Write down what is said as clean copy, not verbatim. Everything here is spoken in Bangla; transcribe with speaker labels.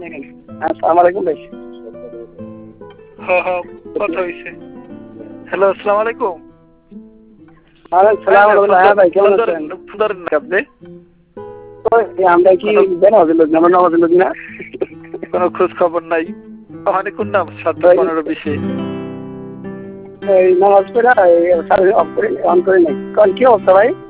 Speaker 1: আসসালামু আলাইকুম ভাই।
Speaker 2: কথা হয়েছে। হ্যালো, আসসালামু আলাইকুম।
Speaker 1: হ্যাঁ ভাই, কেমন আছেন?
Speaker 2: আপনি
Speaker 1: আমরা কি নামাজের লোক না, আমরা নামাজের লোক না।
Speaker 2: কোনো খোঁজ খবর নাই। ওখানে কোন নাম 7:15-20
Speaker 1: এই নামাজ পড়া অফ করে অন করে নাই। কারণ কি অবস্থা ভাই?